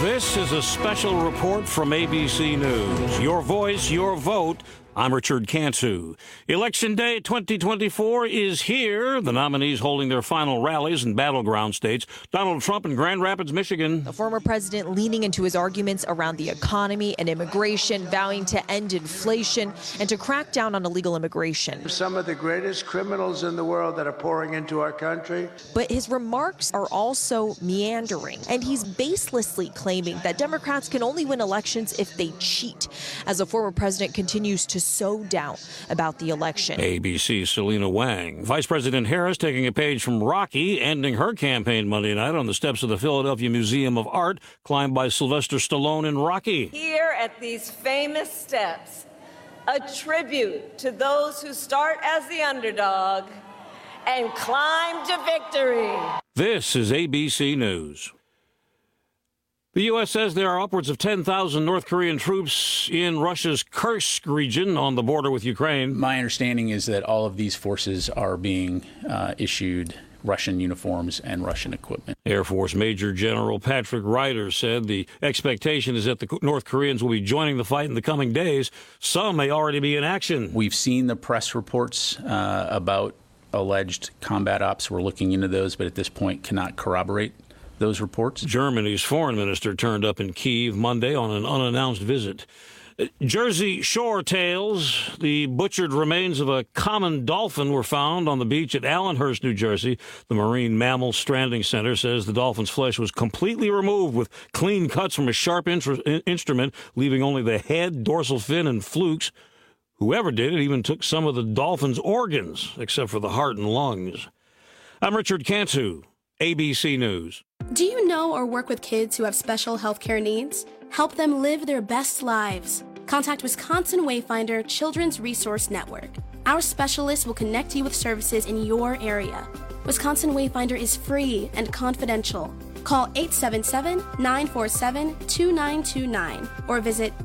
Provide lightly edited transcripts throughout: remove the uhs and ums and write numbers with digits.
This is a special report from ABC News. Your voice, your vote. I'm Richard Cantu. Election Day 2024 is here. The nominees holding their final rallies in battleground states. Donald Trump in Grand Rapids, Michigan. The former president leaning into his arguments around the economy and immigration, vowing to end inflation and to crack down on illegal immigration. Some of the greatest criminals in the world that are pouring into our country. But his remarks are also meandering, and he's baselessly claiming that Democrats can only win elections if they cheat, as the former president continues to sow doubt about the election. ABC's Selena Wang. Vice President Harris taking a page from Rocky, ending her campaign Monday night on the steps of the Philadelphia Museum of Art, climbed by Sylvester Stallone in Rocky. Here at these famous steps, a tribute to those who start as the underdog and climb to victory. This is ABC News. The U.S. says there are upwards of 10,000 North Korean troops in Russia's Kursk region on the border with Ukraine. My understanding is that all of these forces are being issued Russian uniforms and Russian equipment. Air Force Major General Patrick Ryder said the expectation is that the North Koreans will be joining the fight in the coming days. Some may already be in action. We've seen the press reports about alleged combat ops. We're looking into those, but at this point cannot corroborate those reports. Germany's foreign minister turned up in Kyiv Monday on an unannounced visit. Jersey Shore tales. The butchered remains of a common dolphin were found on the beach at Allenhurst, New Jersey. The Marine Mammal Stranding Center says the dolphin's flesh was completely removed with clean cuts from a sharp instrument, leaving only the head, dorsal fin, and flukes. Whoever did it even took some of the dolphin's organs, except for the heart and lungs. I'm Richard Cantu, ABC News. Do you know or work with kids who have special healthcare needs? Help them live their best lives. Contact Wisconsin Wayfinder Children's Resource Network. Our specialists will connect you with services in your area. Wisconsin Wayfinder is free and confidential. Call 877-947-2929 or visit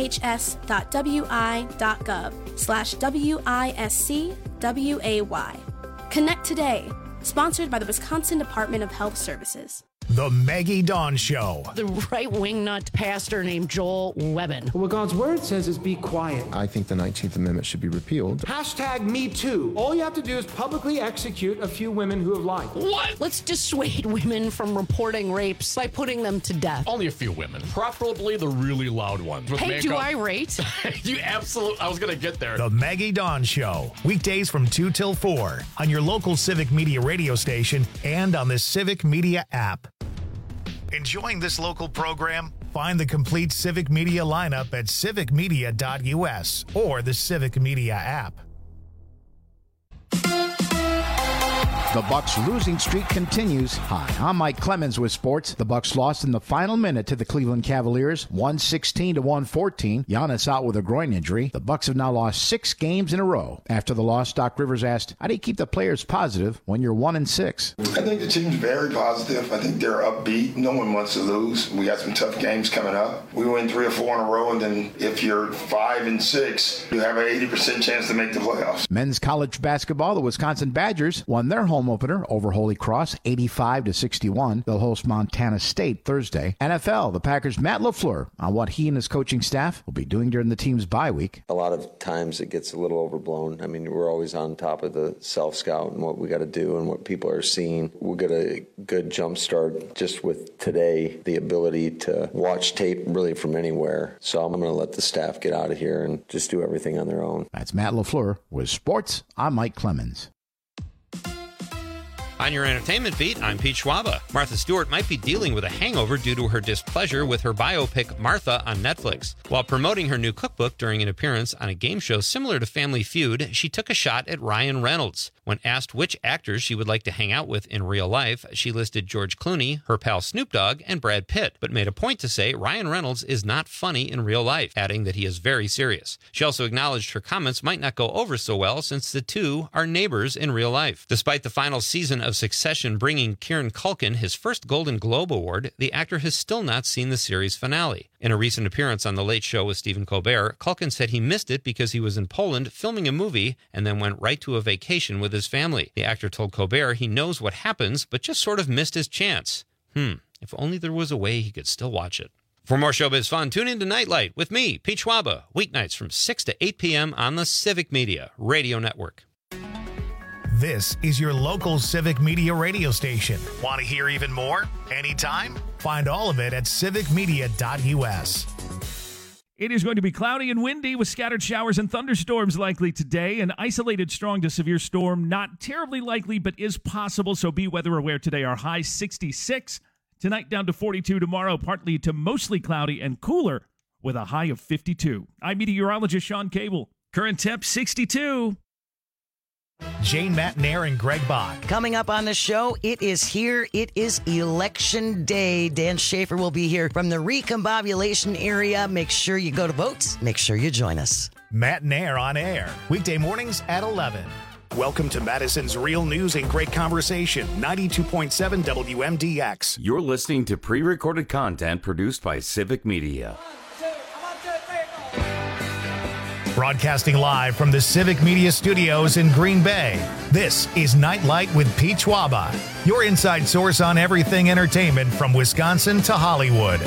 dhs.wi.gov/WISCWAY. Connect today. Sponsored by the Wisconsin Department of Health Services. The Maggie Dawn Show. The right-wing nut pastor named Joel Webbin. What God's word says is be quiet. I think the 19th Amendment should be repealed. #MeToo. All you have to do is publicly execute a few women who have lied. What? Let's dissuade women from reporting rapes by putting them to death. Only a few women, preferably the really loud ones. Hey, makeup. do I rate? You absolutely, I was going to get there. The Maggie Dawn Show. Weekdays from 2 till 4 on your local Civic Media radio station and on the Civic Media app. Enjoying this local program? Find the complete Civic Media lineup at civicmedia.us or the Civic Media app. The Bucks' losing streak continues. Hi, I'm Mike Clemens with sports. The Bucks lost in the final minute to the Cleveland Cavaliers, 116-114. Giannis out with a groin injury. The Bucks have now lost 6 games in a row. After the loss, Doc Rivers asked, "How do you keep the players positive when you're 1-6?" I think the team's very positive. I think they're upbeat. No one wants to lose. We got some tough games coming up. We win 3 or 4 in a row, and then if you're 5-6, you have an 80% chance to make the playoffs. Men's college basketball, the Wisconsin Badgers won their home opener over Holy Cross, 85-61. They'll host Montana State Thursday. NFL, the Packers' Matt LaFleur on what he and his coaching staff will be doing during the team's bye week. A lot of times it gets a little overblown. I mean, we're always on top of the self-scout and what we got to do and what people are seeing. We'll get a good jump start just with today, the ability to watch tape really from anywhere. So I'm going to let the staff get out of here and just do everything on their own. That's Matt LaFleur with sports. I'm Mike Clemens. On your entertainment beat, I'm Pete Schwaba. Martha Stewart might be dealing with a hangover due to her displeasure with her biopic Martha on Netflix. While promoting her new cookbook during an appearance on a game show similar to Family Feud, she took a shot at Ryan Reynolds. When asked which actors she would like to hang out with in real life, she listed George Clooney, her pal Snoop Dogg, and Brad Pitt, but made a point to say Ryan Reynolds is not funny in real life, adding that he is very serious. She also acknowledged her comments might not go over so well since the two are neighbors in real life. Despite the final season of Succession bringing Kieran Culkin his first Golden Globe Award, the actor has still not seen the series finale. In a recent appearance on The Late Show with Stephen Colbert, Culkin said he missed it because he was in Poland filming a movie and then went right to a vacation with his family. The actor told Colbert he knows what happens, but just sort of missed his chance. If only there was a way he could still watch it. For more showbiz fun, tune in to Nightlight with me, Pete Schwaba, weeknights from 6 to 8 p.m. on the Civic Media Radio Network. This is your local Civic Media radio station. Want to hear even more? Anytime? Find all of it at civicmedia.us. It is going to be cloudy and windy with scattered showers and thunderstorms likely today. An isolated strong to severe storm, not terribly likely, but is possible, so be weather aware today. Our high 66. Tonight down to 42. Tomorrow partly to mostly cloudy and cooler with a high of 52. I'm meteorologist Sean Cable. Current temp 62. Jane Matnair and Greg Bach. Coming up on the show, it is here. It is Election Day. Dan Schaefer will be here from the recombobulation area. Make sure you go to vote. Make sure you join us. Matnair on air. Weekday mornings at 11. Welcome to Madison's Real News and Great Conversation, 92.7 WMDX. You're listening to pre-recorded content produced by Civic Media. Broadcasting live from the Civic Media Studios in Green Bay, this is Nightlight with Pete Schwaba, your inside source on everything entertainment from Wisconsin to Hollywood.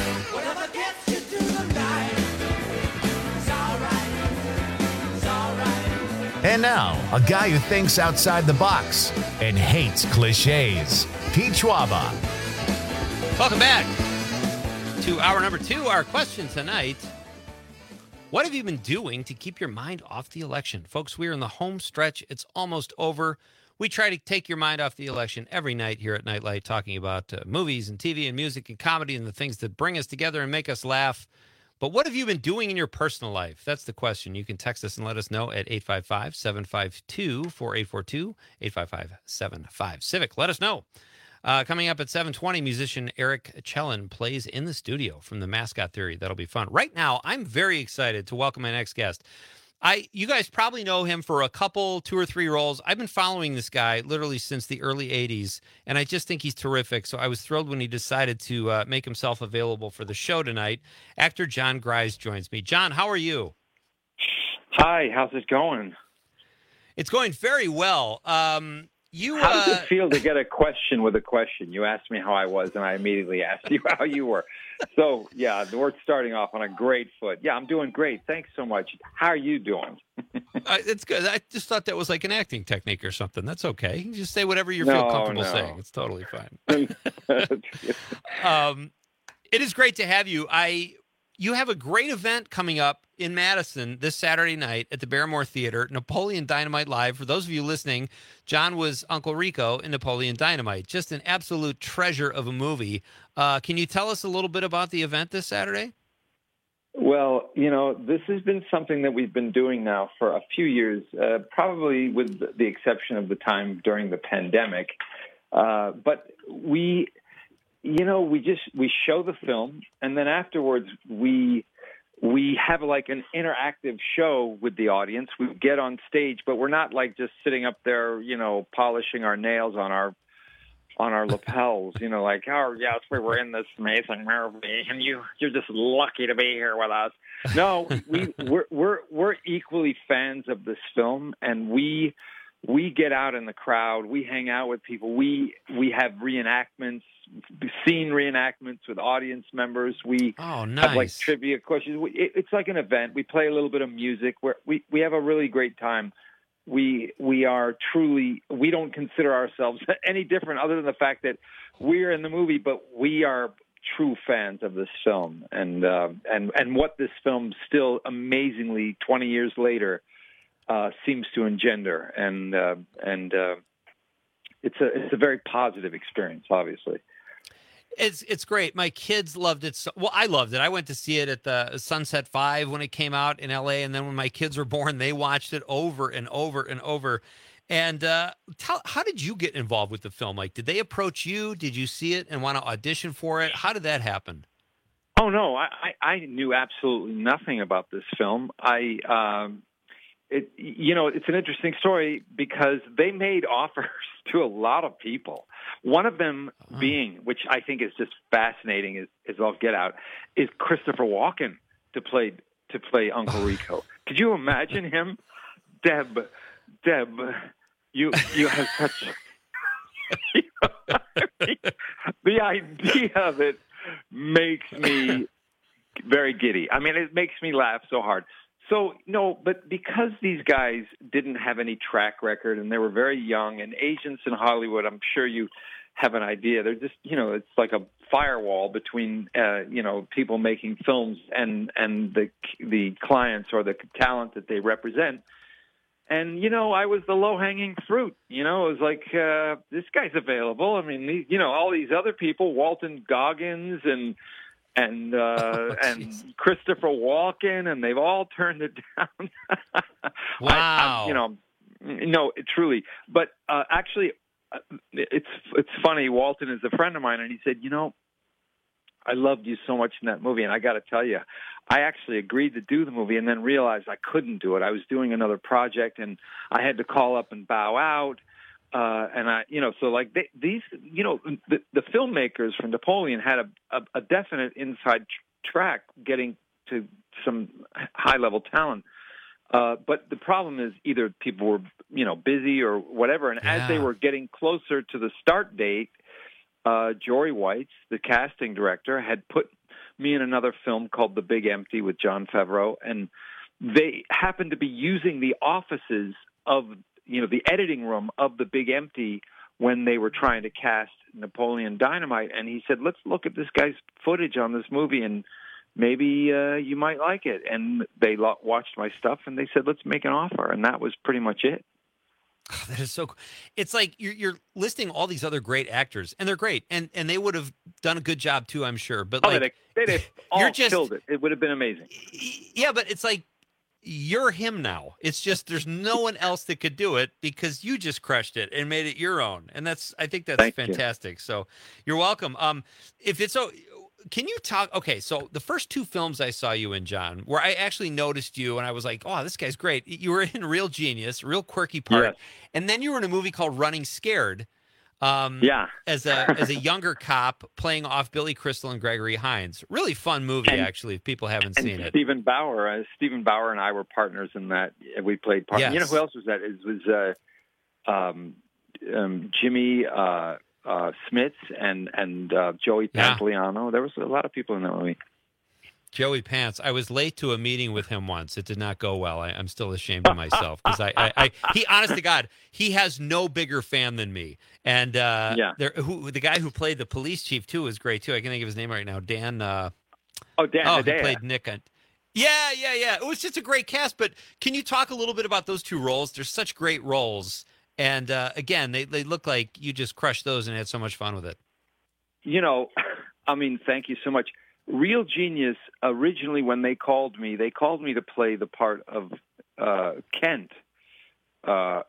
And now, a guy who thinks outside the box and hates cliches, Pete Schwaba. Welcome back to hour number 2. Our question tonight: what have you been doing to keep your mind off the election? Folks, we're in the home stretch. It's almost over. We try to take your mind off the election every night here at Nightlight, talking about movies and TV and music and comedy and the things that bring us together and make us laugh. But what have you been doing in your personal life? That's the question. You can text us and let us know at 855-752-4842, 855-75-CIVIC. Let us know. Coming up at 7:20, musician Eric Chellan plays in the studio from the Mascot Theory. That'll be fun. Right now, I'm very excited to welcome my next guest. You guys probably know him for a couple, 2 or 3 roles. I've been following this guy literally since the early 80s, and I just think he's terrific. So I was thrilled when he decided to make himself available for the show tonight. Actor Jon Gries joins me. Jon, how are you? Hi, how's it going? It's going very well. How does it feel to get a question with a question? You asked me how I was, and I immediately asked you how you were. So, yeah, we're starting off on a great foot. Yeah, I'm doing great. Thanks so much. How are you doing? It's good. I just thought that was like an acting technique or something. That's okay. You just say whatever you feel comfortable saying. It's totally fine. It is great to have you. You have a great event coming up in Madison this Saturday night at the Barrymore Theater, Napoleon Dynamite Live. For those of you listening, Jon was Uncle Rico in Napoleon Dynamite. Just an absolute treasure of a movie. Can you tell us a little bit about the event this Saturday? Well, this has been something that we've been doing now for a few years, probably with the exception of the time during the pandemic. But we show the film, and then afterwards we have like an interactive show with the audience. We get on stage, but we're not like just sitting up there, polishing our nails on our lapels, like, oh yes, we were in this amazing movie, and you're just lucky to be here with us. No, we're equally fans of this film, and we get out in the crowd. We hang out with people. We have reenactments, scene reenactments with audience members. We have like trivia questions. It's like an event. We play a little bit of music. We have a really great time. We are truly, we don't consider ourselves any different other than the fact that we're in the movie, but we are true fans of this film and what this film still amazingly 20 years later seems to engender, and it's a very positive experience, obviously. It's great. My kids loved it. Well, I loved it. I went to see it at the Sunset 5 when it came out in L.A., and then when my kids were born, they watched it over and over and over. And how did you get involved with the film? Like, did they approach you? Did you see it and want to audition for it? How did that happen? Oh, no. I knew absolutely nothing about this film. It's an interesting story because they made offers to a lot of people. One of them being, which I think is just fascinating as all get out, is Christopher Walken to play Uncle Rico. Could you imagine him? Deb, you have such The idea of it makes me very giddy. I mean, it makes me laugh so hard. So, no, but because these guys didn't have any track record and they were very young, and agents in Hollywood, I'm sure you have an idea. They're just, it's like a firewall between, people making films and the clients or the talent that they represent. And, I was the low-hanging fruit. It was like, this guy's available. I mean, all these other people, Walton Goggins and Christopher Walken, and they've all turned it down. Wow. No, truly. But actually, it's funny. Walton is a friend of mine, and he said, I loved you so much in that movie, and I got to tell you, I actually agreed to do the movie and then realized I couldn't do it. I was doing another project, and I had to call up and bow out. The filmmakers from Napoleon had a definite inside track getting to some high-level talent. But the problem is either people were, busy or whatever. And as they were getting closer to the start date, Jory Weitz, the casting director, had put me in another film called The Big Empty with Jon Favreau. And they happened to be using the offices of the editing room of The Big Empty when they were trying to cast Napoleon Dynamite. And he said, let's look at this guy's footage on this movie and maybe you might like it. And they watched my stuff and they said, let's make an offer. And that was pretty much it. Oh, that is so cool. It's like you're listing all these other great actors, and they're great. And they would have done a good job too, I'm sure. But they'd all killed it. It would have been amazing. Yeah, but it's like, you're him now. It's just there's no one else that could do it because you just crushed it and made it your own. And I think that's fantastic. So you're welcome. If it's so, can you talk? Okay, so the first two films I saw you in, John, where I actually noticed you and I was like, oh, this guy's great. You were in Real Genius, real quirky part, yes. And then you were in a movie called Running Scared. As a younger cop playing off Billy Crystal and Gregory Hines. Really fun movie, actually, if people haven't seen it. Stephen Bauer and I were partners in that. We played partners. Yes. Who else was that? It was Jimmy Smits and Joey Pantoliano. There was a lot of people in that movie. Joey Pants. I was late to a meeting with him once. It did not go well. I'm still ashamed of myself because he, honest to God, he has no bigger fan than me. And the guy who played the police chief too is great too. I can think of his name right now. Dan. Dan. He played Nick. Yeah. It was just a great cast. But can you talk a little bit about those two roles? They're such great roles. And again, they look like you just crushed those and had so much fun with it. Thank you so much. Real Genius, originally when they called me to play the part of Kent. Wow,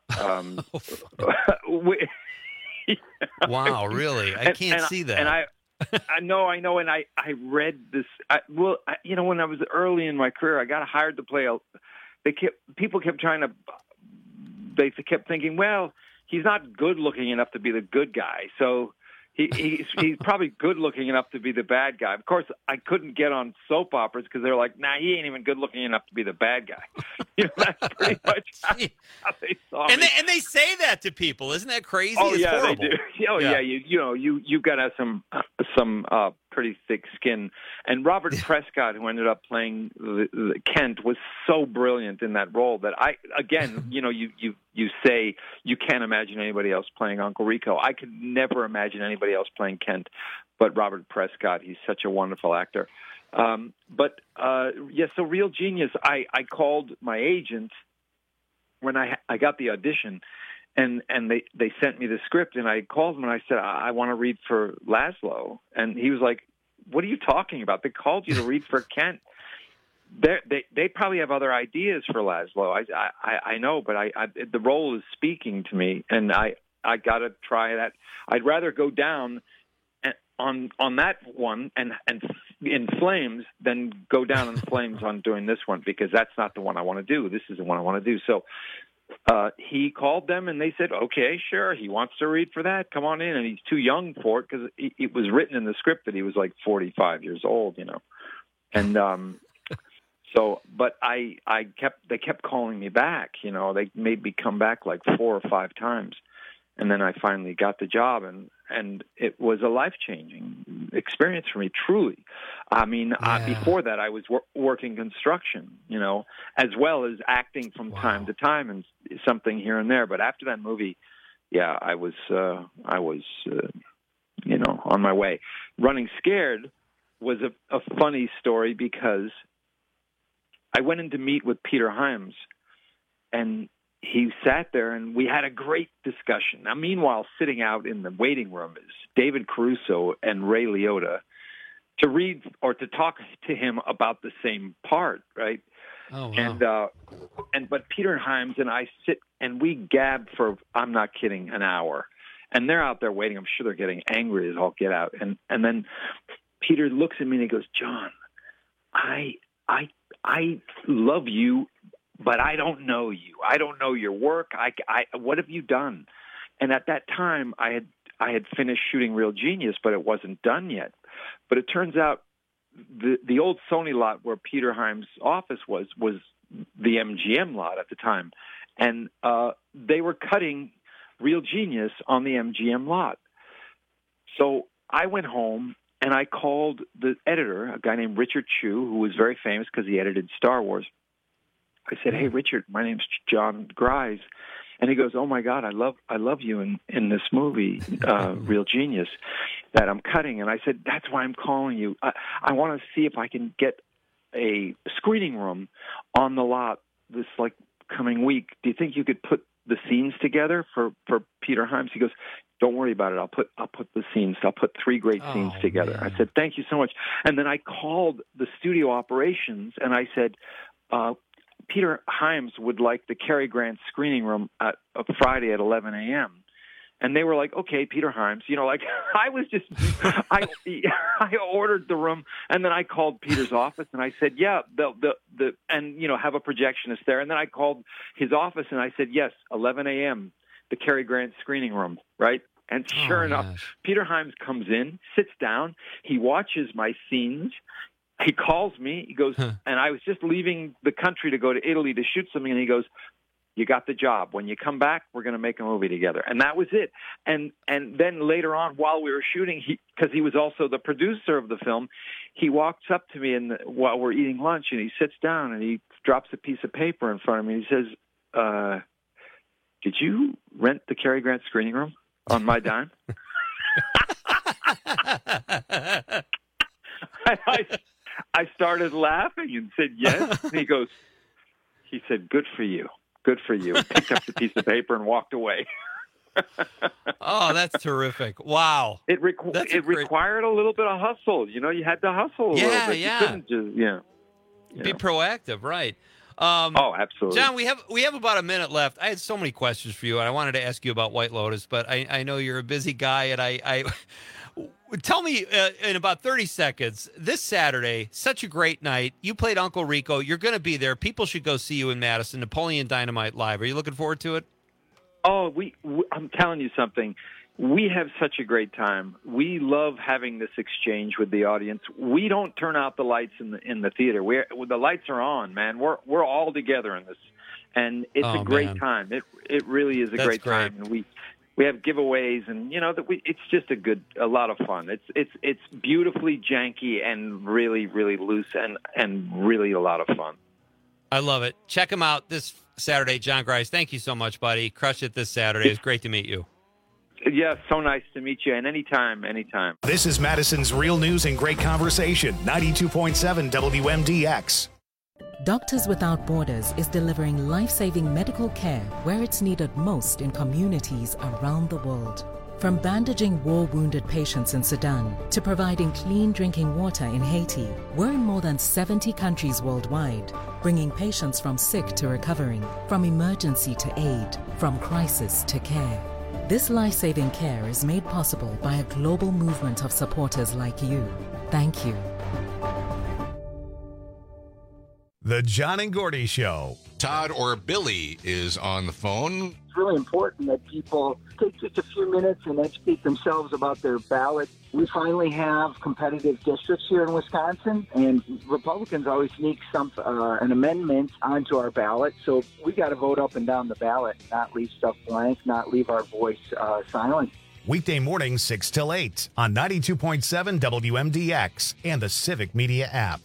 really? I can't see that. And I know. And I read this. When I was early in my career, I got hired to play people kept trying to. They kept thinking, well, he's not good looking enough to be the good guy, so. He's probably good looking enough to be the bad guy. Of course, I couldn't get on soap operas because they're like, nah, he ain't even good looking enough to be the bad guy. That's pretty much how they saw me. And they say that to people. Isn't that crazy? Oh, it's yeah, horrible. They do. Oh, yeah. You've got to have some pretty thick skin. And Robert Prescott, who ended up playing the Kent, was so brilliant in that role that you say you can't imagine anybody else playing Uncle Rico. I could never imagine anybody else playing Kent but Robert Prescott. He's such a wonderful actor. So Real Genius, I called my agent when I got the audition, and they sent me the script, and I called him and I said, I want to read for Laszlo. And he was like, what are you talking about? They called you to read for Kent. They probably have other ideas for Laszlo. I know, but the role is speaking to me, and I got to try that. I'd rather go down on that one and in flames than go down in flames on doing this one, because that's not the one I want to do. This is the one I want to do. So he called them and they said, okay, sure. He wants to read for that. Come on in. And he's too young for it because it was written in the script that he was like 45 years old, And but they kept calling me back. They made me come back like 4 or 5 times. And then I finally got the job, and and it was a life-changing experience for me, truly. I mean, before that, I was working construction, as well as acting from time to time and something here and there. But after that movie, I was on my way. Running Scared was a funny story because I went in to meet with Peter Hyams, and he sat there, and we had a great discussion. Now, meanwhile, sitting out in the waiting room is David Caruso and Ray Liotta to read or to talk to him about the same part, right? Oh, wow. But Peter Hyams and I sit and we gab for, I'm not kidding, an hour. And they're out there waiting. I'm sure they're getting angry as all get out. And then Peter looks at me and he goes, John, I love you, but I don't know you. I don't know your work. What have you done? And at that time, I had finished shooting Real Genius, but it wasn't done yet. But it turns out the old Sony lot where Peter Hyams' office was the MGM lot at the time. And they were cutting Real Genius on the MGM lot. So I went home and I called the editor, a guy named Richard Chu, who was very famous because he edited Star Wars. I said, "Hey, Richard, my name's John Grise." And he goes, "Oh my God, I love you in this movie, Real Genius, that I'm cutting." And I said, "That's why I'm calling you. I want to see if I can get a screening room on the lot this coming week. Do you think you could put the scenes together for Peter Hyams?" He goes, "Don't worry about it. I'll put the scenes. I'll put 3 great scenes together." Man. I said, "Thank you so much." And then I called the studio operations and I said, Peter Hyams would like the Cary Grant screening room at Friday at 11 a.m. And they were like, "Okay, Peter Hyams." I was just, I ordered the room, and then I called Peter's office, and I said, "Yeah, and have a projectionist there." And then I called his office, and I said, "Yes, 11 a.m., the Cary Grant screening room, right?" And sure enough, Peter Hyams comes in, sits down, he watches my scenes. He calls me, he goes, and I was just leaving the country to go to Italy to shoot something, and he goes, "You got the job. When you come back, we're going to make a movie together." And that was it. And then later on, while we were shooting, because he was also the producer of the film, he walks up to me while we're eating lunch, and he sits down, and he drops a piece of paper in front of me, and he says, "Did you rent the Cary Grant screening room on my dime?" I started laughing and said, "Yes." And he said, "Good for you. Good for you." Picked up the piece of paper and walked away. Oh, that's terrific. Wow. It required a little bit of hustle. You had to hustle a little bit. Yeah. You couldn't just, Be proactive, right. Absolutely. John, we have about a minute left. I had so many questions for you, and I wanted to ask you about White Lotus, but I know you're a busy guy, and I tell me in about 30 seconds, this Saturday, such a great night. You played Uncle Rico. You're going to be there. People should go see you in Madison, Napoleon Dynamite Live. Are you looking forward to it? Oh, I'm telling you something. We have such a great time. We love having this exchange with the audience. We don't turn out the lights in the theater. The lights are on, man. We're all together in this, and it's a great time. It really is a great time. And we have giveaways, and it's just a lot of fun. It's beautifully janky and really, really loose and really a lot of fun. I love it. Check him out this Saturday, John Grise. Thank you so much, buddy. Crush it this Saturday. It's great to meet you. Yeah, so nice to meet you. And anytime. This is Madison's Real News and Great Conversation, 92.7 WMDX. Doctors Without Borders is delivering life-saving medical care where it's needed most in communities around the world. From bandaging war-wounded patients in Sudan to providing clean drinking water in Haiti, we're in more than 70 countries worldwide, bringing patients from sick to recovering, from emergency to aid, from crisis to care. This life-saving care is made possible by a global movement of supporters like you. Thank you. The John and Gordy Show. Todd or Billy is on the phone. It's really important that people take just a few minutes and educate themselves about their ballot. We finally have competitive districts here in Wisconsin, and Republicans always sneak an amendment onto our ballot. So we got to vote up and down the ballot, not leave stuff blank, not leave our voice silent. Weekday mornings 6 till 8 on 92.7 WMDX and the Civic Media app.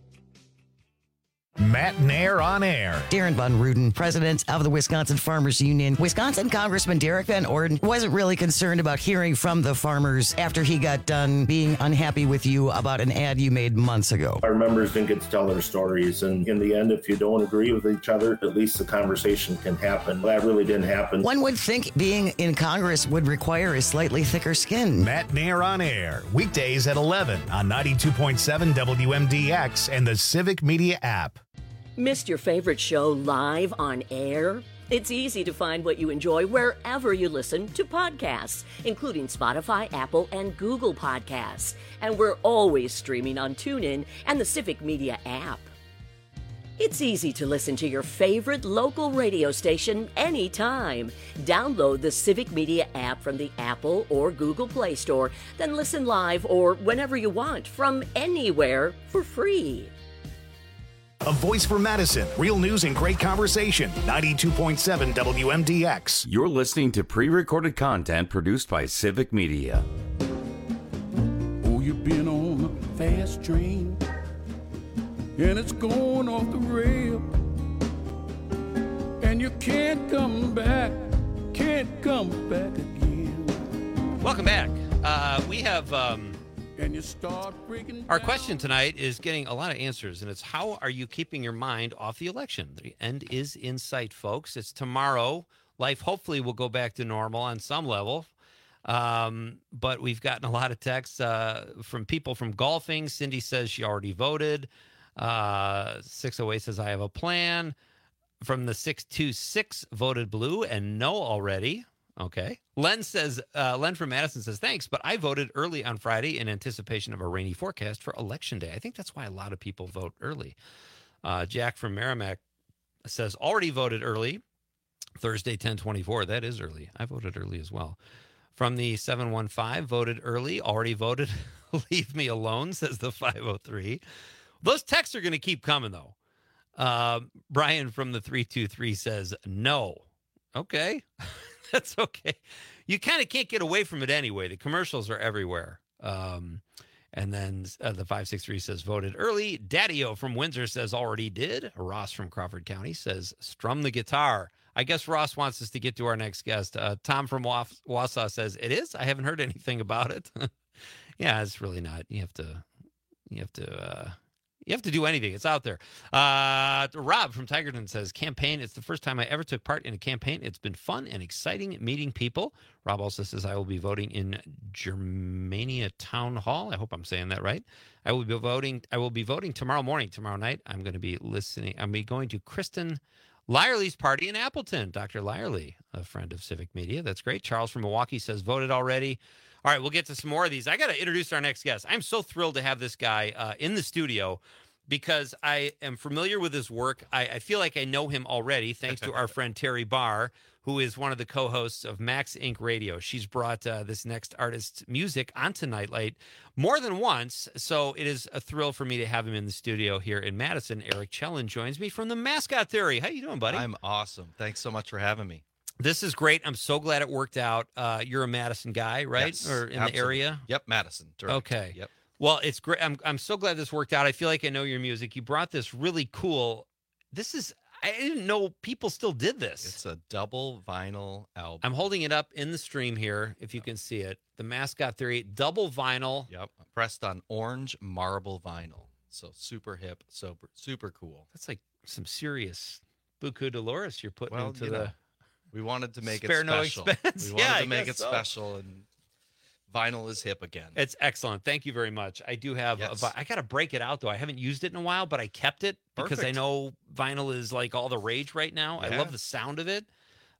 Matt Nair on air. Darren Von Ruden, president of the Wisconsin Farmers Union. Wisconsin Congressman Derek Van Orden wasn't really concerned about hearing from the farmers after he got done being unhappy with you about an ad you made months ago. Our members didn't get to tell their stories, and in the end, if you don't agree with each other, at least the conversation can happen. That really didn't happen. One would think being in Congress would require a slightly thicker skin. Matt Nair on air. Weekdays at 11 on 92.7 WMDX and the Civic Media app. Missed your favorite show live on air? It's easy to find what you enjoy wherever you listen to podcasts, including Spotify, Apple, and Google Podcasts. And we're always streaming on TuneIn and the Civic Media app. It's easy to listen to your favorite local radio station anytime. Download the Civic Media app from the Apple or Google Play Store, then listen live or whenever you want from anywhere for free. A voice for Madison. Real news and great conversation. 92.7 WMDX. You're listening to pre-recorded content produced by Civic Media. Oh, you've been on a fast train, and it's going off the rail, and you can't come back again. Welcome back. We have... Our question tonight is getting a lot of answers, and it's how are you keeping your mind off the election? The end is in sight, folks. It's tomorrow. Life hopefully will go back to normal on some level. But we've gotten a lot of texts from people from golfing. Cindy says she already voted. 608 says, I have a plan. From the 626 voted blue and no already. Okay. Len from Madison says, thanks, but I voted early on Friday in anticipation of a rainy forecast for Election Day. I think that's why a lot of people vote early. Jack from Merrimack says, already voted early. Thursday, 10/24. That is early. I voted early as well. From the 715, voted early. Already voted. Leave me alone, says the 503. Those texts are going to keep coming, though. Brian from the 323 says, no. Okay. That's okay. You kind of can't get away from it anyway. The commercials are everywhere. And then the 563 says voted early. Daddy-O from Windsor says already did. Ross from Crawford County says strum the guitar. I guess Ross wants us to get to our next guest. Tom from Wausau says it is. I haven't heard anything about it. Yeah, it's really not. You have to do anything. It's out there. Rob from Tigerton says, campaign. It's the first time I ever took part in a campaign. It's been fun and exciting meeting people. Rob also says, I will be voting in Germania Town Hall. I hope I'm saying that right. I will be voting tomorrow night. I'm going to be listening. I'm going to Kristen Lyerly's party in Appleton. Dr. Lyerly, a friend of Civic Media. That's great. Charles from Milwaukee says, voted already. All right, we'll get to some more of these. I got to introduce our next guest. I'm so thrilled to have this guy in the studio because I am familiar with his work. I feel like I know him already, thanks to our friend Terry Barr, who is one of the co-hosts of Max Inc. Radio. She's brought this next artist's music onto Nightlight more than once, so it is a thrill for me to have him in the studio here in Madison. Eric Chellan joins me from the Mascot Theory. How you doing, buddy? I'm awesome. Thanks so much for having me. This is great. I'm so glad it worked out. You're a Madison guy, right? Yes, or in absolutely. The area? Yep, Madison. Direct. Okay. Yep. Well, it's great. I'm so glad this worked out. I feel like I know your music. You brought this really cool. I didn't know people still did this. It's a double vinyl album. I'm holding it up in the stream here, if you can see it. The Mascot Theory, double vinyl. Yep. Pressed on orange marble vinyl. So super hip, super cool. That's like some serious Buku Dolores you're putting into the... We wanted to make it Spare special. No expense. We wanted to make it special, and vinyl is hip again. It's excellent. Thank you very much. I do have I got to break it out, though. I haven't used it in a while, but I kept it because I know vinyl is like all the rage right now. Yeah. I love the sound of it.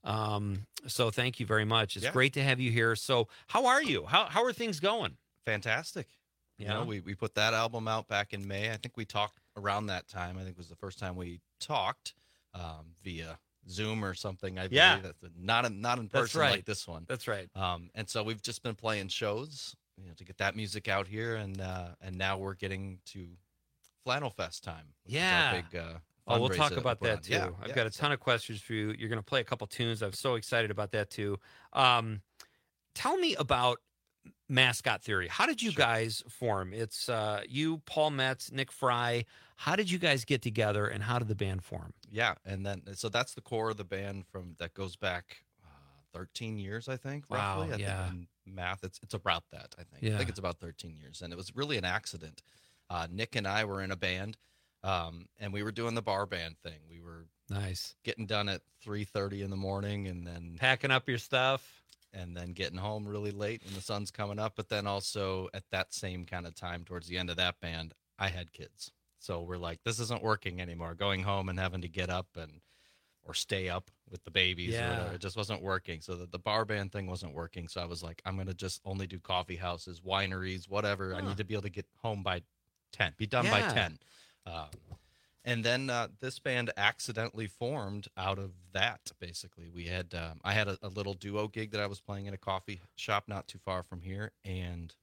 So thank you very much. It's great to have you here. So how are you? How are things going? Fantastic. Yeah. You know, we put that album out back in May. I think we talked around that time. I think it was the first time we talked via Zoom or something. I believe that's not in person like this one. That's right. And so we've just been playing shows, to get that music out here, and now we're getting to Flannel Fest time. Yeah. Big, we'll talk about that too. Yeah, I've got a ton of questions for you. You're going to play a couple tunes. I'm so excited about that too. Tell me about Mascot Theory. How did you guys form? It's you, Paul Metz, Nick Fry. How did you guys get together, and how did the band form? Yeah, and then so that's the core of the band that goes back 13 years, I think. Roughly. Wow, yeah. In math, it's about that. I think. Yeah. I think it's about 13 years, and it was really an accident. Nick and I were in a band, and we were doing the bar band thing. We were getting done at 3:30 in the morning, and then packing up your stuff. And then getting home really late when the sun's coming up. But then also at that same kind of time towards the end of that band, I had kids. So we're like, this isn't working anymore. Going home and having to get up or stay up with the babies. Or whatever. It just wasn't working. So the bar band thing wasn't working. So I was like, I'm going to just only do coffee houses, wineries, whatever. I need to be able to get home by 10, be done by 10. And then this band accidentally formed out of that, basically. We had I had a little duo gig that I was playing in a coffee shop not too far from here, and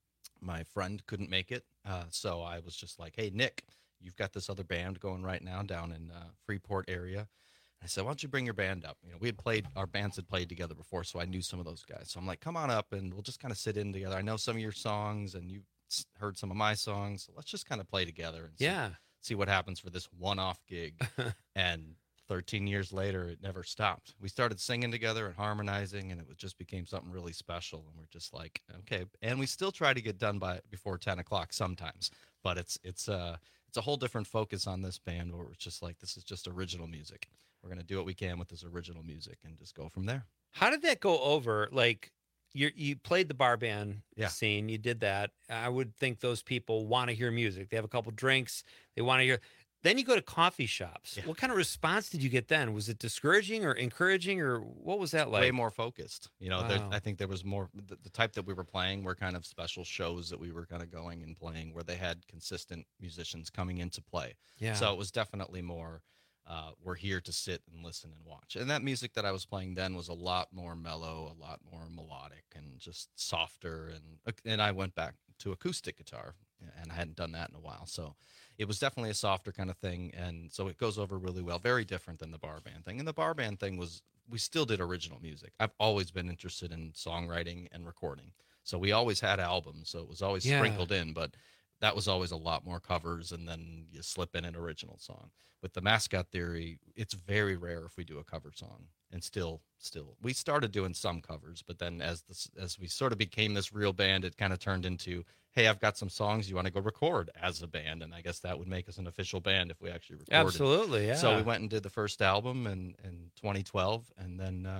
my friend couldn't make it. So I was just like, hey, Nick, you've got this other band going right now down in Freeport area. And I said, why don't you bring your band up? You know, our bands had played together before, so I knew some of those guys. So I'm like, come on up, and we'll just kind of sit in together. I know some of your songs, and you heard some of my songs, so let's just kind of play together and see what happens for this one-off gig. And 13 years later, it never stopped. We started singing together and harmonizing, and it just became something really special. And we're just like, okay. And we still try to get done before 10 o'clock sometimes, but it's a whole different focus on this band where it's just like, this is just original music. We're going to do what we can with this original music and just go from there. How did that go over? Like, you played the bar band scene. You did that. I would think those people want to hear music. They have a couple drinks. They want to hear. Then you go to coffee shops. Yeah. What kind of response did you get then? Was it discouraging or encouraging, or what was that like? Way more focused. You know, I think there was more, the type that we were playing were kind of special shows that we were kind of going and playing where they had consistent musicians coming into play. Yeah. So it was definitely more, we're here to sit and listen and watch. And that music that I was playing then was a lot more mellow, a lot more melodic, and just softer. And I went back to acoustic guitar, and I hadn't done that in a while. So it was definitely a softer kind of thing. And so it goes over really well. Very different than the bar band thing. And the bar band thing was, we still did original music. I've always been interested in songwriting and recording. So we always had albums. So it was always sprinkled in, but that was always a lot more covers, and then you slip in an original song. With the Mascot Theory, it's very rare if we do a cover song. And still, we started doing some covers, but then as we sort of became this real band, it kind of turned into, hey, I've got some songs you want to go record as a band, and I guess that would make us an official band if we actually recorded. Absolutely, yeah. So we went and did the first album in 2012, and then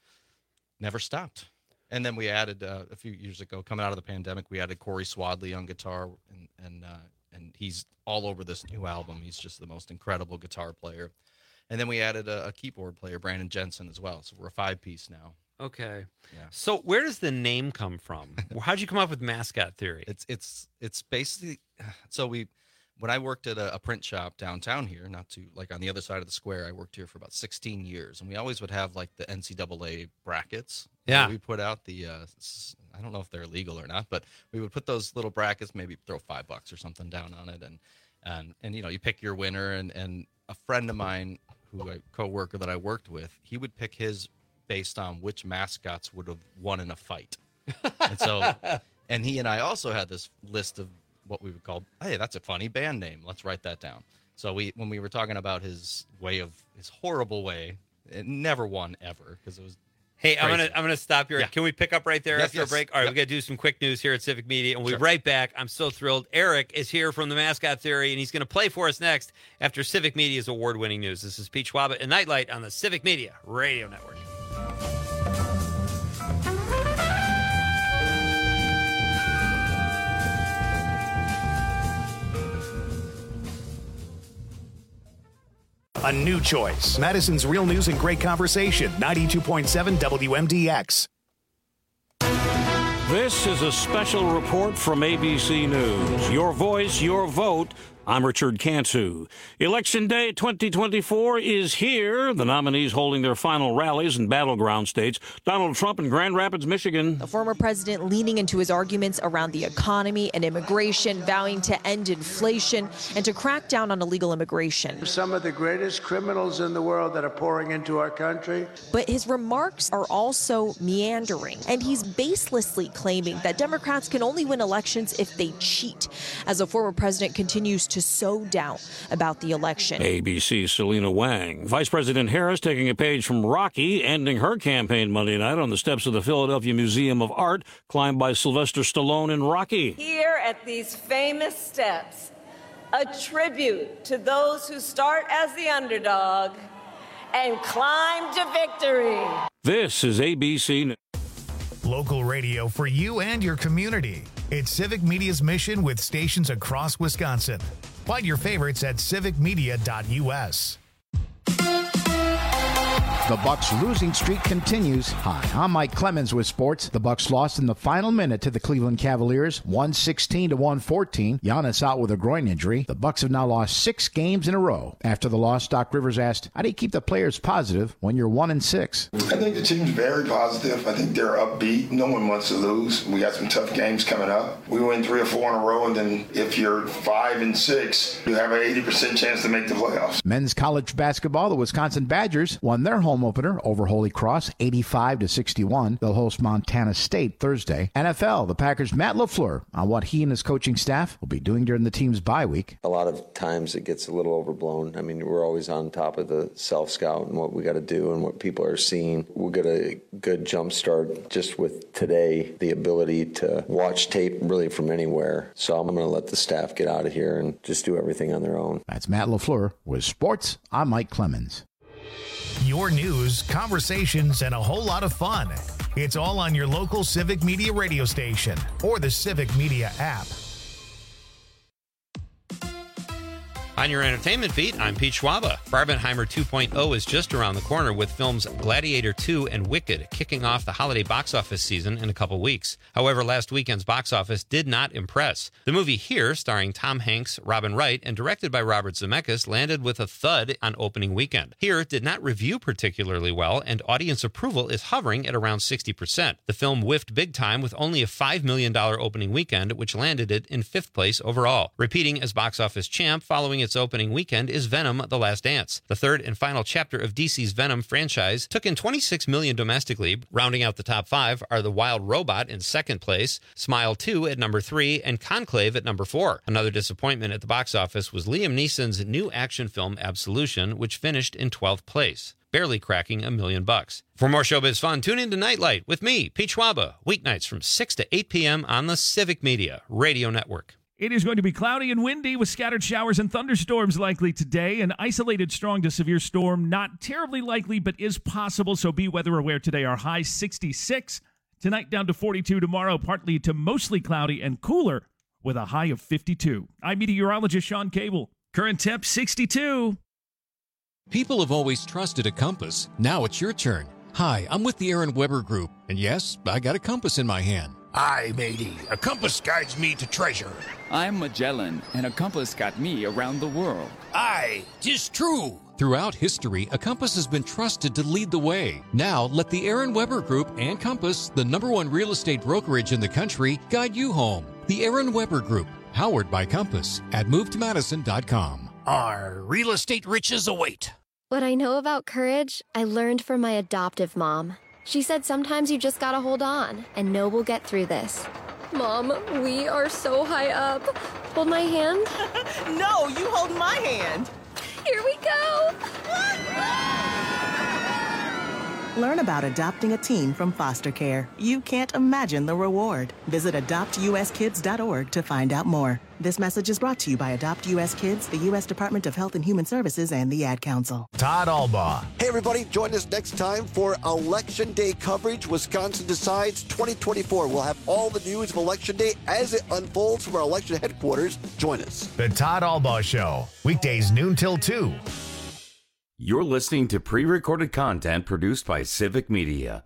never stopped. And then we added a few years ago, coming out of the pandemic, we added Corey Swadley on guitar, and he's all over this new album. He's just the most incredible guitar player. And then we added a keyboard player, Brandon Jensen, as well. So we're a 5-piece now. Okay. Yeah. So where does the name come from? How'd you come up with Mascot Theory? It's basically, so when I worked at a print shop downtown here, not too, like on the other side of the square, I worked here for about 16 years, and we always would have like the NCAA brackets. Yeah. We put out the, I don't know if they're legal or not, but we would put those little brackets, maybe throw $5 or something down on it. And you know, you pick your winner, and a friend of mine, a coworker that I worked with, he would pick his based on which mascots would have won in a fight. And so, and he and I also had this list of what we would call, hey, that's a funny band name. Let's write that down. So when we were talking about his horrible way, it never won ever because it was. Hey, crazy. I'm gonna stop here. Yeah. Can we pick up right there after a break? All right, Yep. we got to do some quick news here at Civic Media, and we'll be right back. I'm so thrilled. Eric is here from the Mascot Theory, and he's going to play for us next after Civic Media's award-winning news. This is Pete Schwaba and Nightlight on the Civic Media Radio Network. A new choice. Madison's Real News and Great Conversation. 92.7 WMDX. This is a special report from ABC News. Your voice, your vote. I'm Richard Cantu. Election Day 2024 is here. The nominees holding their final rallies in battleground states. Donald Trump in Grand Rapids, Michigan. The former president leaning into his arguments around the economy and immigration, vowing to end inflation and to crack down on illegal immigration. Some of the greatest criminals in the world that are pouring into our country. But his remarks are also meandering, and he's baselessly claiming that Democrats can only win elections if they cheat, as the former president continues to sow doubt about the election. ABC's Selena Wang. Vice President Harris taking a page from Rocky, ending her campaign Monday night on the steps of the Philadelphia Museum of Art, climbed by Sylvester Stallone in Rocky. Here at these famous steps, a tribute to those who start as the underdog and climb to victory. This is ABC. Local radio for you and your community. It's Civic Media's mission with stations across Wisconsin. Find your favorites at civicmedia.us. The Bucks' losing streak continues. Hi, I'm Mike Clemens with sports. The Bucks lost in the final minute to the Cleveland Cavaliers, 116-114. Giannis out with a groin injury. The Bucks have now lost 6 games in a row. After the loss, Doc Rivers asked, "How do you keep the players positive when you're 1-6?" I think the team's very positive. I think they're upbeat. No one wants to lose. We got some tough games coming up. We win 3 or 4 in a row, and then if you're 5-6, you have an 80% chance to make the playoffs. Men's college basketball, the Wisconsin Badgers won their home opener over Holy Cross, 85-61. They'll host Montana State Thursday. NFL, the Packers' Matt LaFleur on what he and his coaching staff will be doing during the team's bye week. A lot of times it gets a little overblown. I mean, we're always on top of the self-scout and what we got to do and what people are seeing. We'll get a good jump start just with today, the ability to watch tape really from anywhere. So I'm going to let the staff get out of here and just do everything on their own. That's Matt LaFleur with sports. I'm Mike Clemens. Your news, conversations, and a whole lot of fun. It's all on your local Civic Media radio station or the Civic Media app. On your entertainment beat, I'm Pete Schwaba. Barbenheimer 2.0 is just around the corner with films Gladiator 2 and Wicked kicking off the holiday box office season in a couple weeks. However, last weekend's box office did not impress. The movie Here, starring Tom Hanks, Robin Wright, and directed by Robert Zemeckis, landed with a thud on opening weekend. Here did not review particularly well, and audience approval is hovering at around 60%. The film whiffed big time with only a $5 million opening weekend, which landed it in 5th place overall. Repeating as box office champ following its opening weekend is Venom: The Last Dance. The third and final chapter of DC's Venom franchise took in $26 million domestically. Rounding out the top 5 are The Wild Robot in 2nd place, Smile 2 at number 3, and Conclave at number 4. Another disappointment at the box office was Liam Neeson's new action film Absolution, which finished in 12th place, barely cracking $1 million. For more showbiz fun, tune in to Nightlight with me, Pete Schwaba, weeknights from 6 to 8 p.m. on the Civic Media Radio Network. It is going to be cloudy and windy with scattered showers and thunderstorms likely today. An isolated strong to severe storm, not terribly likely, but is possible, so be weather aware today. Our high 66. Tonight down to 42. Tomorrow partly to mostly cloudy and cooler with a high of 52. I'm meteorologist Sean Cable. Current temp 62. People have always trusted a compass. Now it's your turn. Hi, I'm with the Aaron Weber Group, and yes, I got a compass in my hand. Aye, matey. A compass guides me to treasure. I'm Magellan, and a compass got me around the world. Aye, 'tis true. Throughout history, a compass has been trusted to lead the way. Now, let the Aaron Weber Group and Compass, the #1 real estate brokerage in the country, guide you home. The Aaron Weber Group, powered by Compass, at MoveToMadison.com. Our real estate riches await. What I know about courage, I learned from my adoptive mom. She said sometimes you just gotta hold on and know we'll get through this. Mom, we are so high up. Hold my hand. No, you hold my hand. Here we go. Learn about adopting a teen from foster care. You can't imagine the reward. Visit adoptuskids.org to find out more. This message is brought to you by Adopt US Kids, the U.S. Department of Health and Human Services, and the Ad Council. Todd Albaugh. Hey, everybody. Join us next time for Election Day coverage. Wisconsin Decides 2024. We'll have all the news of Election Day as it unfolds from our election headquarters. Join us. The Todd Albaugh Show. Weekdays noon till 2. You're listening to pre-recorded content produced by Civic Media.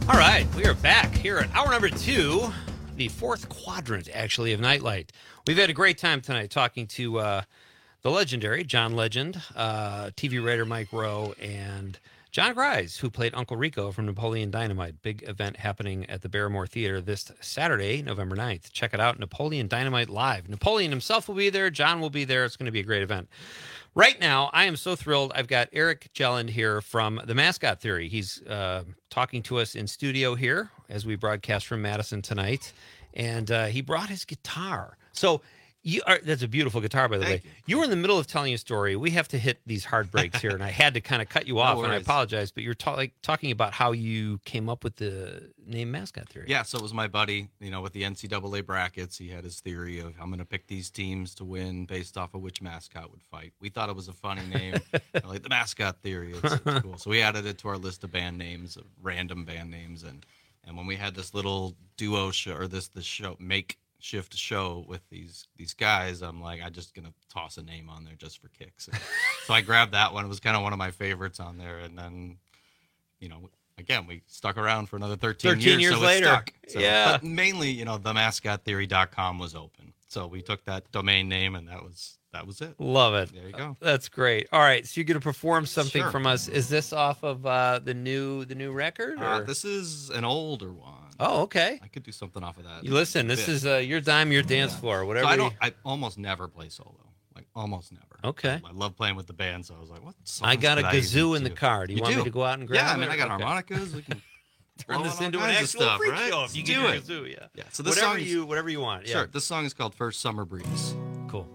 All right, we are back here at hour number 2, the fourth quadrant, actually, of Nightlight. We've had a great time tonight talking to the legendary John Legend, TV writer Mike Rowe, and John Grise, who played Uncle Rico from Napoleon Dynamite. Big event happening at the Barrymore Theater this Saturday, November 9th. Check it out, Napoleon Dynamite Live. Napoleon himself will be there. John will be there. It's going to be a great event. Right now, I am so thrilled. I've got Eric Jelland here from The Mascot Theory. He's talking to us in studio here as we broadcast from Madison tonight. And he brought his guitar. So that's a beautiful guitar, by the way. You were in the middle of telling a story. We have to hit these hard breaks here, and I had to kind of cut you off, and I apologize. But you're talking about how you came up with the name Mascot Theory. Yeah, so it was my buddy, with the NCAA brackets. He had his theory of, I'm going to pick these teams to win based off of which mascot would fight. We thought it was a funny name, like the Mascot Theory. It's cool. So we added it to our list of band names, of random band names, and when we had this little duo show, or this show, makeshift show with these guys, I'm like, I'm just gonna toss a name on there just for kicks. So I grabbed that one. It was kind of one of my favorites on there, and then again, we stuck around for another 13 years so later. It stuck. So, yeah, but mainly themascottheory.com was open, so we took that domain name, and that was it. Love it. There you go. That's great. All right, so you're gonna perform something Sure. from us. Is this off of the new record? Or? This is an older one. Oh, okay. I could do something off of that. You listen, this is your dime, your dance floor, whatever. So I almost never play solo. Like almost never. Okay. I love playing with the band, so I was like, what songs I got a could I kazoo even in the do? car. Do you want me to go out and grab it? Yeah, I mean, I got harmonicas. We can turn this into an all kinds of actual stuff, freak right? show. Let's You do get your it. kazoo, yeah. Yeah. So this whatever you want. Yeah. Sure. This song is called First Summer Breeze. Cool.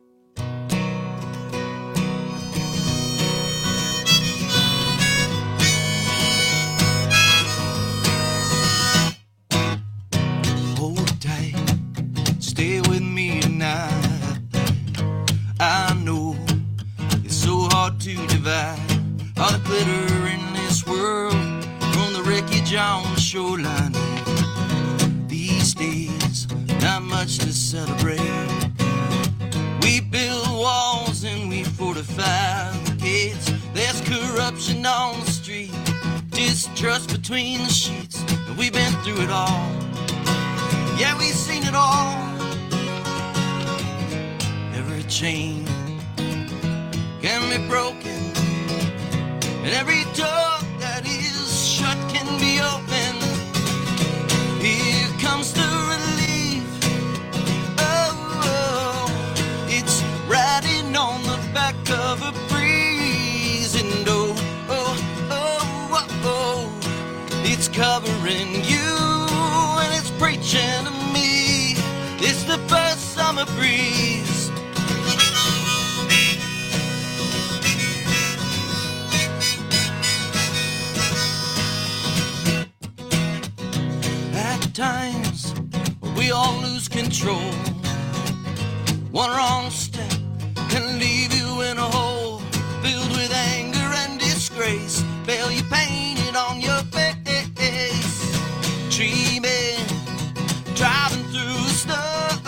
Hold tight, stay with me tonight. I know it's so hard to divide all the glitter in this world from the wreckage on the shoreline. These days, not much to celebrate. We build walls and we fortify the gates. There's corruption on the street, distrust between the sheets, and we've been through it all. Yeah, we've seen it all. Every chain can be broken, and every door that is shut can be opened. Here comes the relief. Oh, it's riding on the back of a breeze, and it's covering you, and it's preaching to me. It's the first summer breeze. At times, we all lose control. One wrong step can leave you in a hole filled with anger and disgrace. Failure painted on your face. Dreaming, driving through the snow.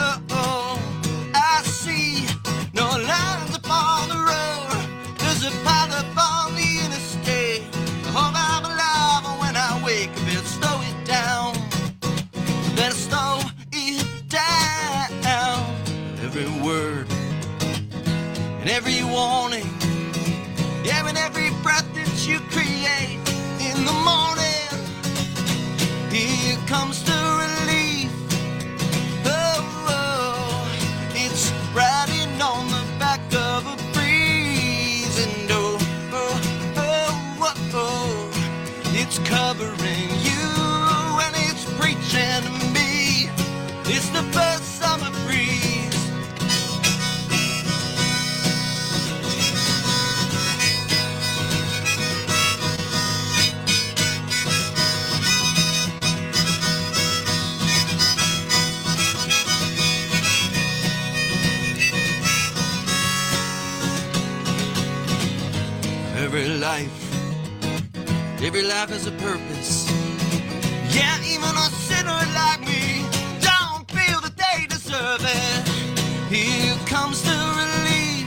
I see no lines upon the road. There's a pile up on the interstate. I hope I'm alive when I wake up. It'll slow it down. Then slow it down. Every word and every warning, yeah, and every breath that you create in the morning. Here comes the relief. Oh, it's riding on the back of a breeze, and it's covering you, and it's preaching to me. It's the first summer breeze. Every life has a purpose. Yeah, even a sinner like me don't feel that they deserve it. Here comes the relief.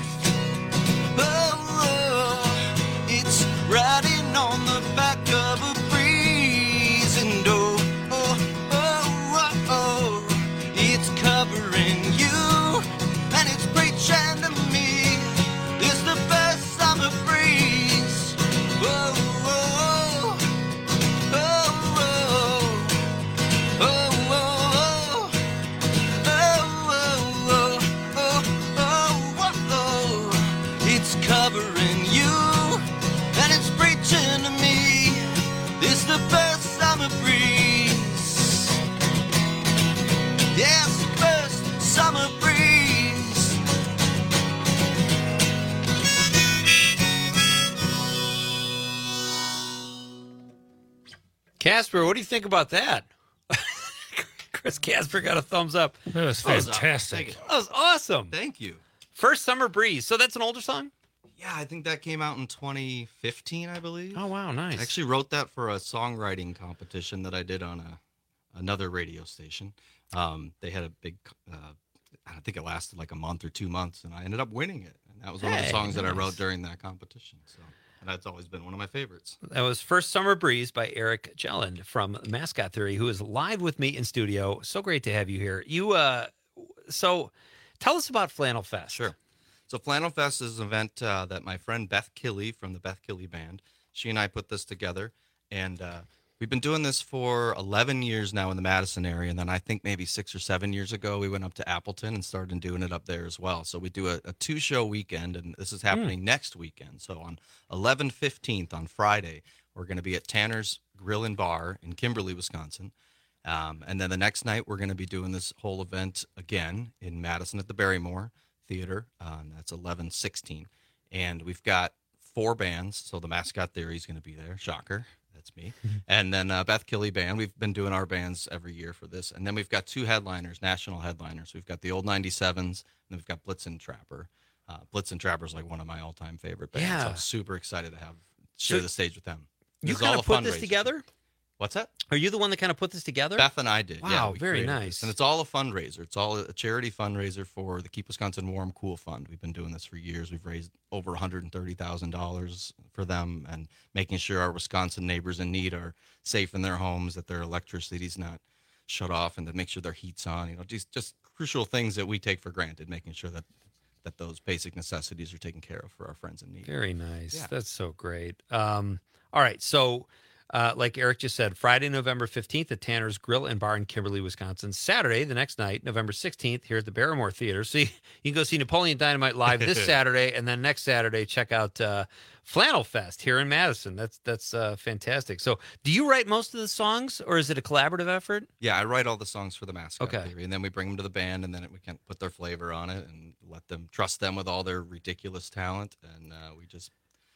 Oh, it's riding on the back of a breeze, and Casper, what do you think about that? Chris Casper got a thumbs up. That was fantastic. That was awesome. Thank you. First Summer Breeze. So that's an older song? Yeah, I think that came out in 2015, I believe. Oh, wow, nice. I actually wrote that for a songwriting competition that I did on another radio station. They had a big, I think it lasted like a month or 2 months, and I ended up winning it. And that was one of the songs that I wrote during that competition. So, and that's always been one of my favorites. That was First Summer Breeze by Eric Jelland from Mascot Theory, who is live with me in studio. So great to have you here. So tell us about Flannel Fest. Sure. So Flannel Fest is an event that my friend Beth Killey from the Beth Killey Band, she and I put this together, and we've been doing this for 11 years now in the Madison area, and then I think maybe 6 or 7 years ago we went up to Appleton and started doing it up there as well. So we do a 2-show weekend, and this is happening next weekend. So on 11/15th on Friday, we're going to be at Tanner's Grill and Bar in Kimberly, Wisconsin. And then the next night we're going to be doing this whole event again in Madison at the Barrymore Theater. That's 11/16, and we've got 4 bands. So the Mascot Theory is going to be there. Shocker, that's me. And then Beth Killey Band. We've been doing our bands every year for this. And then we've got 2 headliners, national headliners. We've got the Old 97s, and then we've got Blitzen Trapper. Blitzen Trapper is like one of my all-time favorite bands. Yeah. So I'm super excited to share the stage with them. You kind of put this together? What's that? Are you the one that kind of put this together? Beth and I did. Wow, yeah, we very created nice. this. And it's all a fundraiser. It's all a charity fundraiser for the Keep Wisconsin Warm Cool Fund. We've been doing this for years. We've raised over $130,000 for them, and making sure our Wisconsin neighbors in need are safe in their homes, that their electricity's not shut off, and to make sure their heat's on. You know, just crucial things that we take for granted, making sure that those basic necessities are taken care of for our friends in need. Very nice. Yeah. That's so great. All right, so like Eric just said, Friday, November 15th at Tanner's Grill and Bar in Kimberly, Wisconsin. Saturday, the next night, November 16th, here at the Barrymore Theater. So you can go see Napoleon Dynamite live this Saturday, and then next Saturday, check out Flannel Fest here in Madison. That's fantastic. So do you write most of the songs, or is it a collaborative effort? Yeah, I write all the songs for the Mascot Okay. Theory, and then we bring them to the band, and then we can put their flavor on it and trust them with all their ridiculous talent, and we just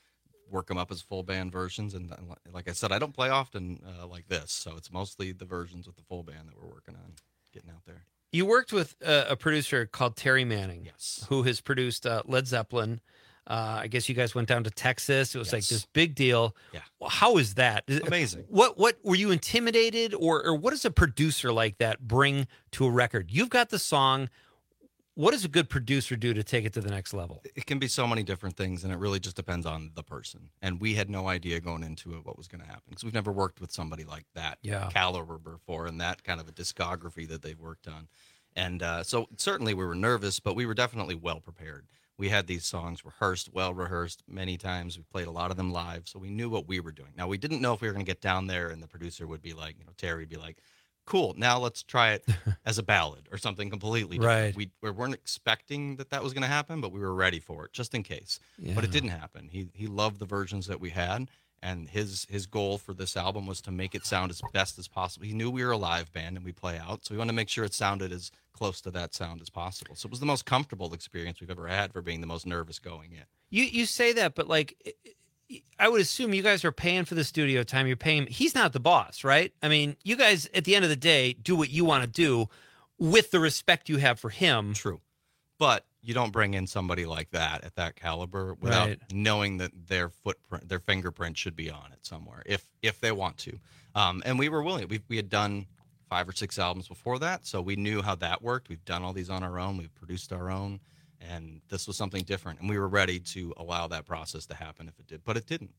work them up as full band versions. And like I said, I don't play often like this, so it's mostly the versions with the full band that we're working on getting out there. You worked with a producer called Terry Manning, yes, who has produced Led Zeppelin. I guess you guys went down to Texas. It was like this big deal. Yeah. Well, how is that? Amazing. What were you intimidated, or what does a producer like that bring to a record? You've got the song. What does a good producer do to take it to the next level? It can be so many different things, and it really just depends on the person. And we had no idea going into it what was going to happen, because we've never worked with somebody like that caliber before, and that kind of a discography that they've worked on. And so certainly we were nervous, but we were definitely well prepared. We had these songs rehearsed, well rehearsed many times. We played a lot of them live, so we knew what we were doing. Now, we didn't know if we were going to get down there and the producer would be like, Terry would be like, cool, now let's try it as a ballad or something completely different. Right. We weren't expecting that was going to happen, but we were ready for it, just in case. Yeah. But it didn't happen. He loved the versions that we had, and his goal for this album was to make it sound as best as possible. He knew we were a live band and we play out, so we wanted to make sure it sounded as close to that sound as possible. So it was the most comfortable experience we've ever had for being the most nervous going in. You say that, but like, I would assume you guys are paying for the studio time. You're paying. He's not the boss, right? I mean, you guys at the end of the day do what you want to do with the respect you have for him. True. But you don't bring in somebody like that at that caliber without knowing that their footprint, their fingerprint should be on it somewhere if they want to. And we were willing. We had done 5 or 6 albums before that, so we knew how that worked. We've done all these on our own. We've produced our own. And this was something different, and we were ready to allow that process to happen if it did, but it didn't.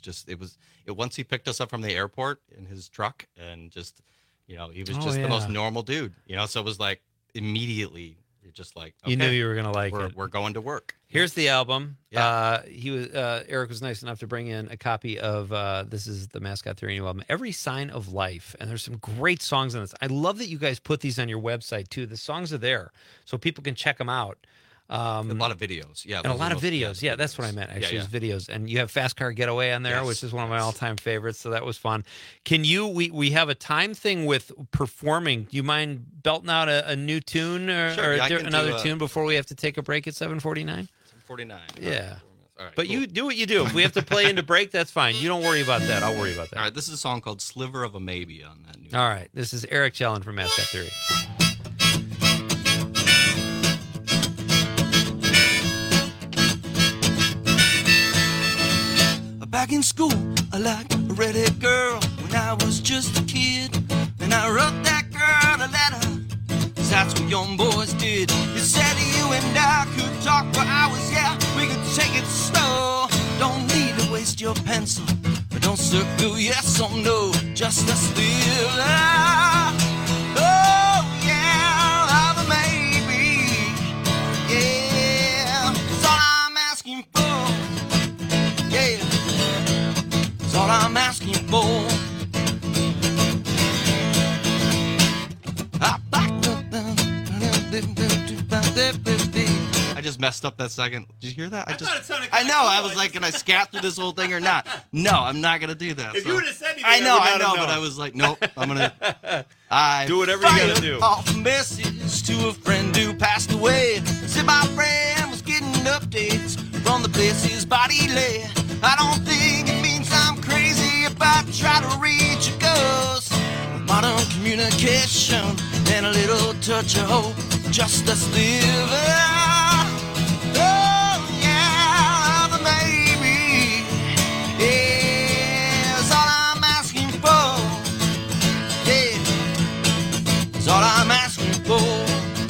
Once he picked us up from the airport in his truck, and just, he was just the most normal dude, so it was like immediately you're just like, okay, you knew you were going to like it. We're going to work. Here's the album. Yeah. Eric was nice enough to bring in a copy of, this is the Mascot Theory new album, Every Sign of Life. And there's some great songs on this. I love that you guys put these on your website too. The songs are there so people can check them out. A lot of videos, yeah. And a lot of videos, yeah, that's what I meant, actually, is videos. And you have Fast Car Getaway on there, which is one of my all-time favorites, so that was fun. Can you, we have a time thing with performing. Do you mind belting out a new tune or another tune before we have to take a break at 7:49? 7:49. Yeah. All right, But cool. you do what you do. If we have to play into break, that's fine. You don't worry about that. I'll worry about that. All right, this is a song called Sliver of a Maybe on that new. All right, this is Eric Chellan from Mascot Theory. Back in school, I liked a redhead girl when I was just a kid. And I wrote that girl a letter, 'cause that's what young boys did. You said you and I could talk for hours, yeah, we could take it slow. Don't need to waste your pencil, but don't circle yes or no, just a sliver. Oh, yeah, of a maybe, yeah, that's all I'm asking for, yeah. All I'm asking for. I just messed up that second. Did you hear that? I know. I was like, can I scat through this whole thing or not? No, I'm not gonna do that. If you would have said anything, I know, known. but I was like, nope. I'm gonna. Do whatever you gotta do. Off a message to a friend who passed away. Said my friend was getting updates from the place his body lay. I don't think it means I'm crazy if I try to reach a ghost. Modern communication and a little touch of hope, just a sliver. Oh yeah, the maybe. Yeah, that's all I'm asking for. Yeah, that's all I'm asking for.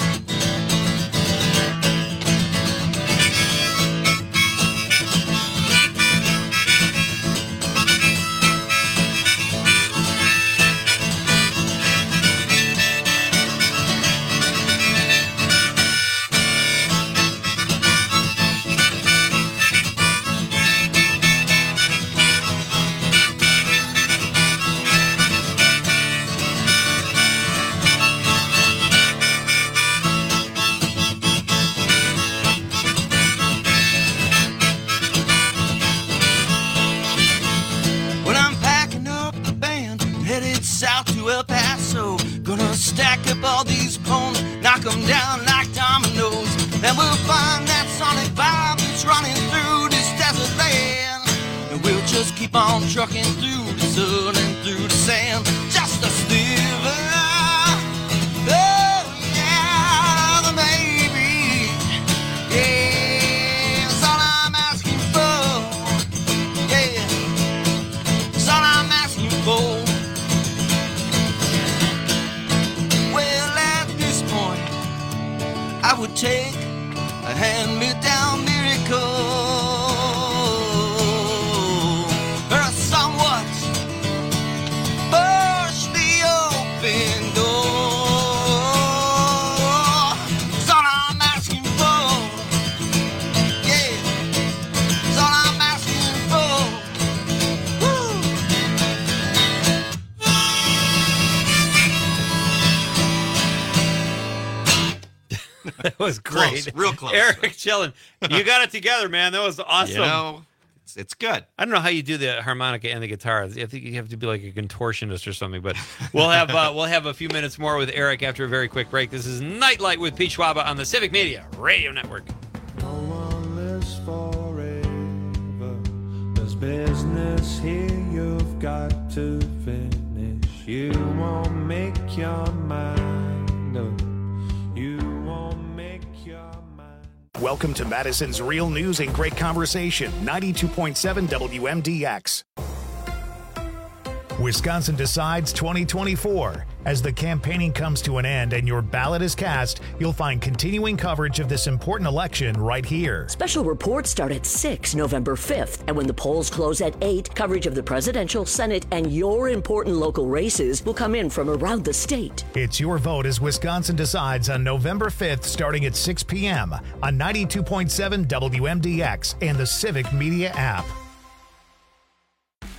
South to El Paso, gonna stack up all these poems, knock them down like dominoes, and we'll find that sonic vibe that's running through this desert land, and we'll just keep on trucking through the sun and through the sand, just a sliver. Oh yeah, the maybe, yeah, that's all I'm asking for, yeah, that's all I'm asking for. I would take a hand-me-down miracle or a somewhat push the open door. That's all I'm asking for. Yeah, that's all I'm asking for. Woo. That was great. Close, real close. Eric Chellan, you got it together, man. That was awesome. You know, it's good. I don't know how you do the harmonica and the guitar. I think you have to be like a contortionist or something. But we'll have a few minutes more with Eric after a very quick break. This is Nightlight with Pete Schwaba on the Civic Media Radio Network. No one lives forever. There's business here you've got to finish. You won't make your mind up. You won't make your mind. Welcome to Madison's Real News and Great Conversation, 92.7 WMDX. Wisconsin Decides 2024. As the campaigning comes to an end and your ballot is cast, you'll find continuing coverage of this important election right here. Special reports start at 6 November 5th. And when the polls close at 8, coverage of the presidential, Senate, and your important local races will come in from around the state. It's your vote as Wisconsin Decides on November 5th starting at 6 p.m. on 92.7 WMDX and the Civic Media app.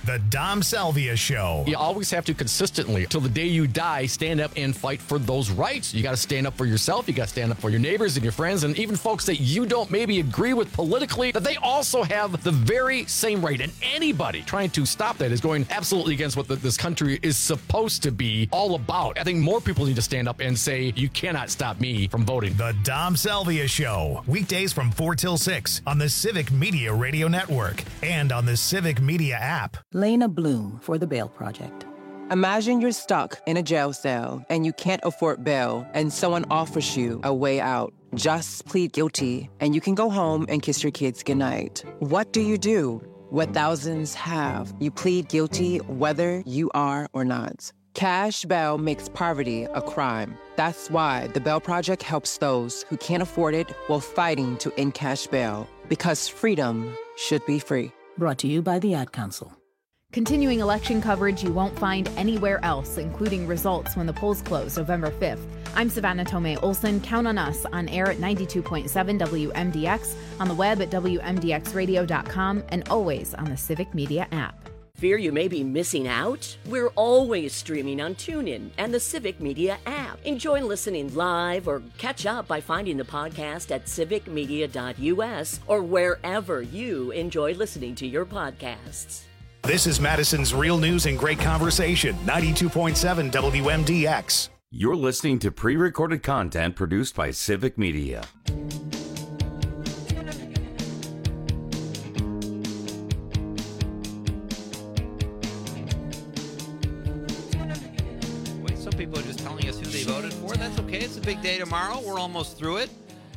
The Dom Salvia Show. You always have to consistently, till the day you die, stand up and fight for those rights. You got to stand up for yourself. You got to stand up for your neighbors and your friends and even folks that you don't maybe agree with politically, that they also have the very same right. And anybody trying to stop that is going absolutely against what this country is supposed to be all about. I think more people need to stand up and say, you cannot stop me from voting. The Dom Salvia Show. Weekdays from 4 till 6 on the Civic Media Radio Network and on the Civic Media app. Lena Bloom for the Bail Project. Imagine you're stuck in a jail cell and you can't afford bail and someone offers you a way out. Just plead guilty and you can go home and kiss your kids goodnight. What do you do? What thousands have. You plead guilty whether you are or not. Cash bail makes poverty a crime. That's why the Bail Project helps those who can't afford it while fighting to end cash bail. Because freedom should be free. Brought to you by the Ad Council. Continuing election coverage you won't find anywhere else, including results when the polls close November 5th. I'm Savannah Tomei Olson. Count on us on air at 92.7 WMDX, on the web at WMDXradio.com, and always on the Civic Media app. Fear you may be missing out? We're always streaming on TuneIn and the Civic Media app. Enjoy listening live or catch up by finding the podcast at civicmedia.us or wherever you enjoy listening to your podcasts. This is Madison's Real News and Great Conversation, 92.7 WMDX. You're listening to pre-recorded content produced by Civic Media. Some people are just telling us who they voted for. That's okay. It's a big day tomorrow. We're almost through it.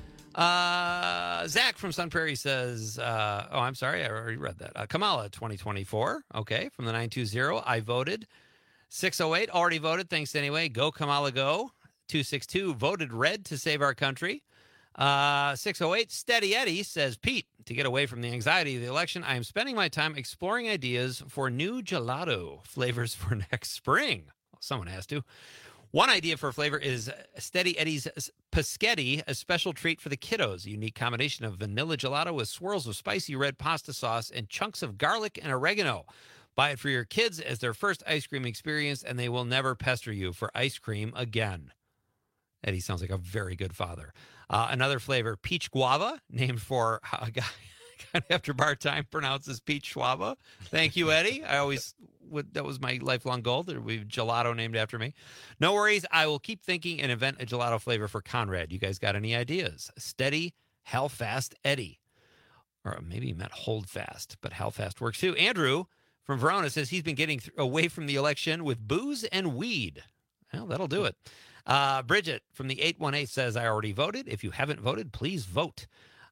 Zach from Sun Prairie says, I'm sorry, I already read that. Kamala 2024. Okay. From the 920, I voted. 608 already voted. Thanks anyway. Go Kamala, go. 262 voted red to save our country. 608 Steady Eddie says, Pete, to get away from the anxiety of the election, I am spending my time exploring ideas for new gelato flavors for next spring. Well, someone has to. One idea for a flavor is Steady Eddie's Paschetti, a special treat for the kiddos. A unique combination of vanilla gelato with swirls of spicy red pasta sauce and chunks of garlic and oregano. Buy it for your kids as their first ice cream experience, and they will never pester you for ice cream again. Eddie sounds like a very good father. Another flavor, peach guava, named for a guy after bar time pronounces peach guava. Thank you, Eddie. That was my lifelong goal. There would be gelato named after me. No worries. I will keep thinking and invent a gelato flavor for Conrad. You guys got any ideas? Steady, Hell Fast, Eddie. Or maybe he meant hold fast, but Hell Fast works too. Andrew from Verona says he's been getting away from the election with booze and weed. Well, that'll do it. Bridget from the 818 says, I already voted. If you haven't voted, please vote.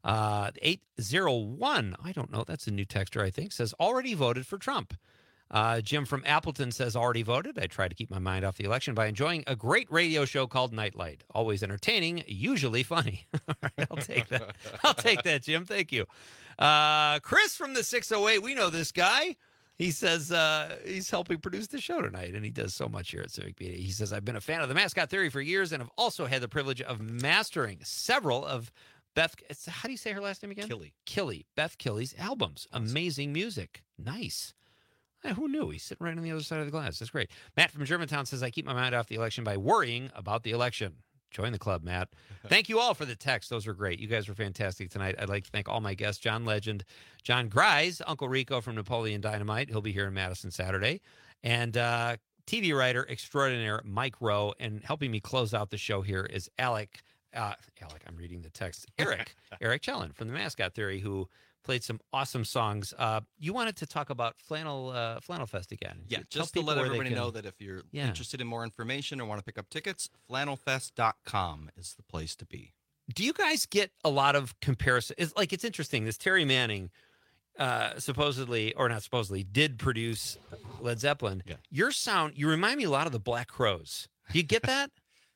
801, I don't know. That's a new texter, I think, says already voted for Trump. Jim from Appleton says already voted. I try to keep my mind off the election by enjoying a great radio show called Nightlight. Always entertaining, usually funny. All right, I'll take that. I'll take that, Jim. Thank you. Chris from the 608, we know this guy. He says he's helping produce the show tonight, and he does so much here at Civic Media. He says, I've been a fan of the mascot theory for years and have also had the privilege of mastering several of Beth, how do you say her last name again? Killy. Beth Killy's albums. Amazing music. Nice. Who knew? He's sitting right on the other side of the glass. That's great. Matt from Germantown says, I keep my mind off the election by worrying about the election. Join the club, Matt. Thank you all for the text. Those were great. You guys were fantastic tonight. I'd like to thank all my guests, John Legend, John Grise, Uncle Rico from Napoleon Dynamite. He'll be here in Madison Saturday. And TV writer extraordinaire Mike Rowe. And helping me close out the show here is Alec, I'm reading the text. Eric Chellin from the Mascot Theory, who played some awesome songs. You wanted to talk about Flannel Fest again. Yeah, just to let everybody know that if you're interested in more information or want to pick up tickets, flannelfest.com is the place to be. Do you guys get a lot of comparison? It's interesting. This Terry Manning supposedly, or not supposedly, did produce Led Zeppelin. Yeah. Your sound, you remind me a lot of the Black Crowes. Do you get that?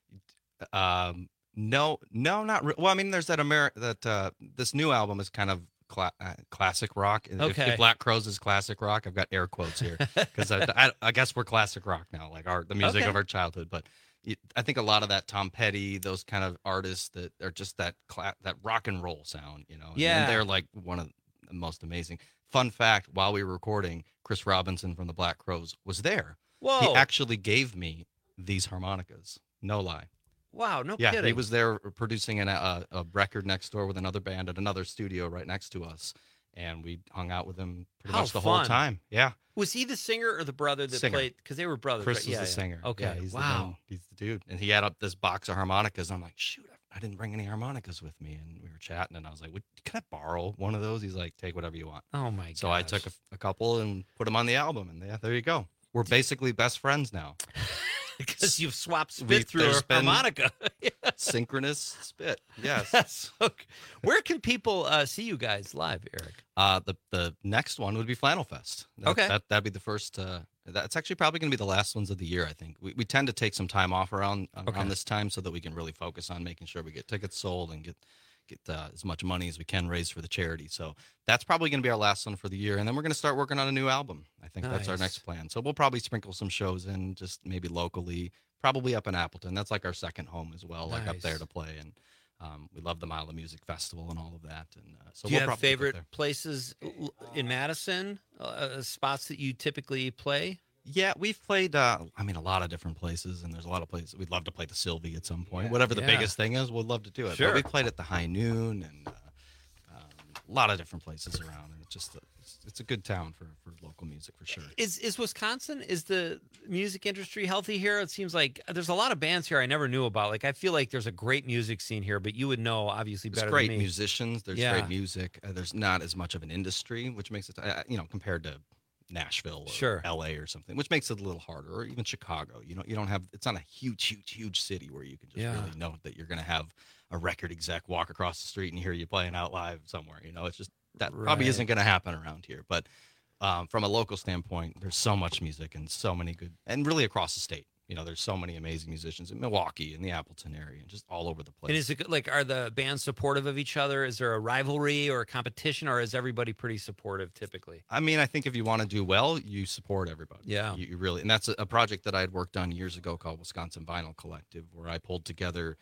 No, not really. Well, I mean, there's that this new album is kind of classic rock. Okay. If Black Crowes is classic rock, I've got air quotes here because I guess we're classic rock now, like the music of our childhood. But I think a lot of that Tom Petty, those kind of artists that are just that rock and roll sound, you know. Yeah. And they're like one of the most amazing. Fun fact, while we were recording, Chris Robinson from the Black Crowes was there. Whoa. He actually gave me these harmonicas. No lie. Wow, no Yeah, kidding. he was there producing a record next door with another band at another studio right next to us. And we hung out with him pretty much the whole time. Yeah. Was he the singer or the brother that Singer. played? Because they were brothers. Chris right? was the singer. Okay. Yeah, he's he's the dude. And he had up this box of harmonicas. I'm like, shoot, I didn't bring any harmonicas with me. And we were chatting, and I was like, can I borrow one of those? He's like, take whatever you want. Oh, my God. So I took a couple and put them on the album. And yeah, there you go. We're basically best friends now. Because you've swapped spit through a harmonica. Synchronous spit. Yes. Where can people see you guys live, Eric? The next one would be Flannel Fest. That'd be the first. That's actually probably going to be the last ones of the year, I think. We tend to take some time off around this time so that we can really focus on making sure we get tickets sold and get as much money as we can raise for the charity. So that's probably going to be our last one for the year. And then we're going to start working on a new album. I think that's our next plan. So we'll probably sprinkle some shows in just maybe locally, probably up in Appleton. That's like our second home as well, like up there to play. And we love the Mile of Music Festival and all of that. And so do you have favorite places in Madison, spots that you typically play? Yeah, we've played, a lot of different places, and there's a lot of places. We'd love to play the Sylvie at some point. Whatever the biggest thing is, we'd love to do it. Sure. But we played at the High Noon and a lot of different places around. And it's a good town for local music, for sure. Is Wisconsin, is the music industry healthy here? It seems like there's a lot of bands here I never knew about. Like, I feel like there's a great music scene here, but you would know, obviously, better than me. There's great musicians. There's great music. There's not as much of an industry, which makes it, compared to Nashville or LA or something, which makes it a little harder, or even Chicago. You don't have, it's not a huge city where you can just really know that you're going to have a record exec walk across the street and hear you playing out live somewhere. It's just, that probably isn't going to happen around here. But from a local standpoint, there's so much music and so many good, and really across the state. There's so many amazing musicians in Milwaukee and the Appleton area and just all over the place. And is it like, are the bands supportive of each other? Is there a rivalry or a competition, or is everybody pretty supportive typically? I mean, I think if you want to do well, you support everybody. Yeah. You really, and that's a project that I had worked on years ago called Wisconsin Vinyl Collective, where I pulled together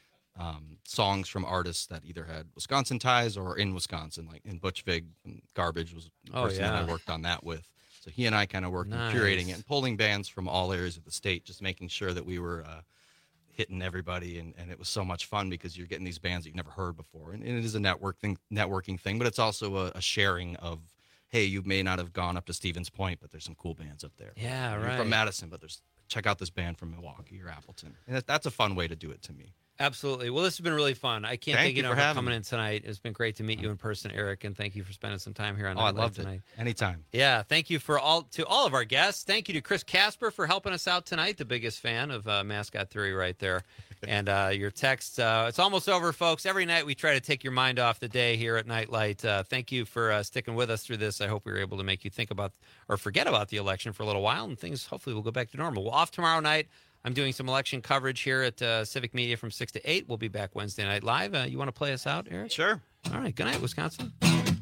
songs from artists that either had Wisconsin ties or in Wisconsin, like in Butch Vig and Garbage was the person that I worked on that with. So he and I kind of worked on curating it and pulling bands from all areas of the state, just making sure that we were hitting everybody. And it was so much fun because you're getting these bands that you've never heard before. And it is a networking thing, but it's also a sharing of, hey, you may not have gone up to Stevens Point, but there's some cool bands up there. Yeah, You're from Madison, but check out this band from Milwaukee or Appleton. And that's a fun way to do it to me. Absolutely. Well, this has been really fun. I can't thank you for having coming me in tonight. It's been great to meet you in person, Eric, and thank you for spending some time here on Night I Live loved tonight. it. Anytime. Yeah, thank you to all of our guests. Thank you to Chris Casper for helping us out tonight, the biggest fan of Mascot Theory right there. And your text, it's almost over, folks. Every night we try to take your mind off the day here at Nightlight. Thank you for sticking with us through this. I hope we were able to make you think about or forget about the election for a little while, and things hopefully will go back to normal. Well, off tomorrow night. I'm doing some election coverage here at Civic Media from 6 to 8. We'll be back Wednesday Night Live. You want to play us out, Eric? Sure. All right. Good night, Wisconsin.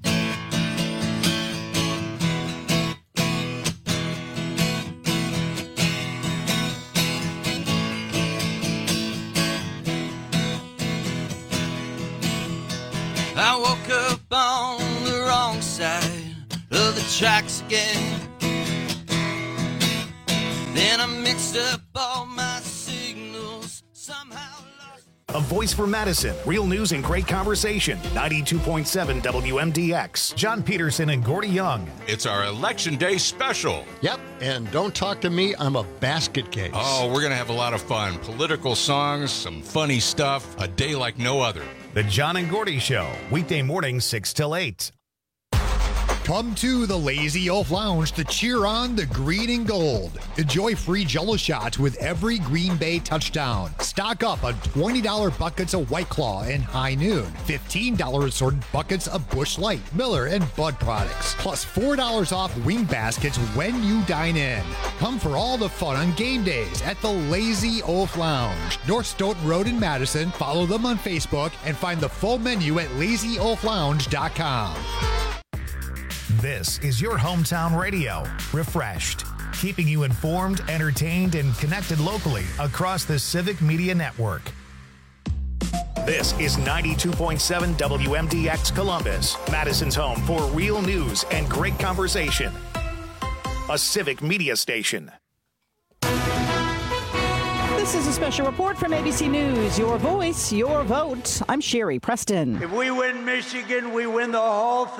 I woke up on the wrong side of the tracks again. Then I mixed up all my signals, somehow lost. A voice for Madison. Real news and great conversation. 92.7 WMDX. John Peterson and Gordy Young. It's our Election Day special. Yep, and don't talk to me. I'm a basket case. Oh, we're going to have a lot of fun. Political songs, some funny stuff, a day like no other. The John and Gordy Show. Weekday mornings 6 till 8. Come to the Lazy Oaf Lounge to cheer on the green and gold. Enjoy free Jell-O shots with every Green Bay touchdown. Stock up on $20 buckets of White Claw and High Noon. $15 assorted buckets of Busch Light, Miller, and Bud products. Plus $4 off wing baskets when you dine in. Come for all the fun on game days at the Lazy Oaf Lounge. North Stoughton Road in Madison. Follow them on Facebook and find the full menu at lazyoaflounge.com. This is your hometown radio, Refreshed, keeping you informed, entertained, and connected locally across the Civic Media Network. This is 92.7 WMDX Columbus, Madison's home for real news and great conversation. A civic media station. This is a special report from ABC News. Your voice, your vote. I'm Sherry Preston. If we win Michigan, we win the whole thing.